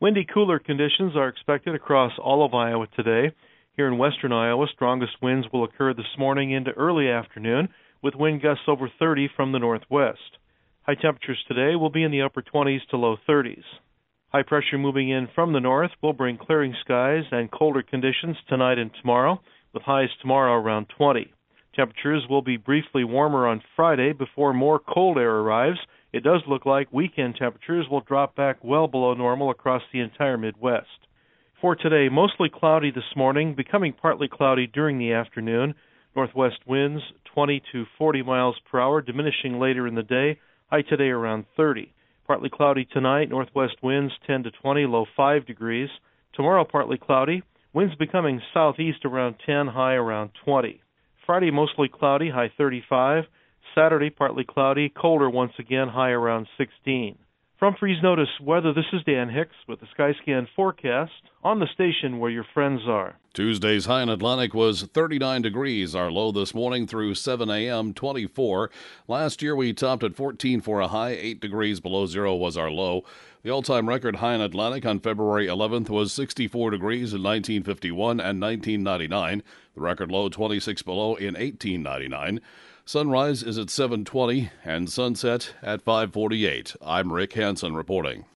Windy, cooler conditions are expected across all of Iowa today. Here in western Iowa, strongest winds will occur this morning into early afternoon, with wind gusts over 30 from the northwest. High temperatures today will be in the upper 20s to low 30s. High pressure moving in from the north will bring clearing skies and colder conditions tonight and tomorrow, with highs tomorrow around 20. Temperatures will be briefly warmer on Friday before more cold air arrives. It does look like weekend temperatures will drop back well below normal across the entire Midwest. For today, mostly cloudy this morning, becoming partly cloudy during the afternoon. Northwest winds 20 to 40 miles per hour, diminishing later in the day. High today around 30. Partly cloudy tonight, northwest winds 10 to 20, low 5 degrees. Tomorrow partly cloudy, winds becoming southeast around 10, high around 20. Friday mostly cloudy, high 35. Saturday partly cloudy, colder once again, high around 16. From Freeze Notice Weather, this is Dan Hicks with the Skyscan forecast on the station where your friends are. Tuesday's high in Atlantic was 39 degrees. Our low this morning through 7 a.m., 24. Last year we topped at 14 for a high. 8 degrees below zero was our low. The all-time record high in Atlantic on February 11th was 64 degrees in 1951 and 1999. The record low 26 below in 1899. Sunrise is at 7:20 and sunset at 5:48. I'm Rick Hansen reporting.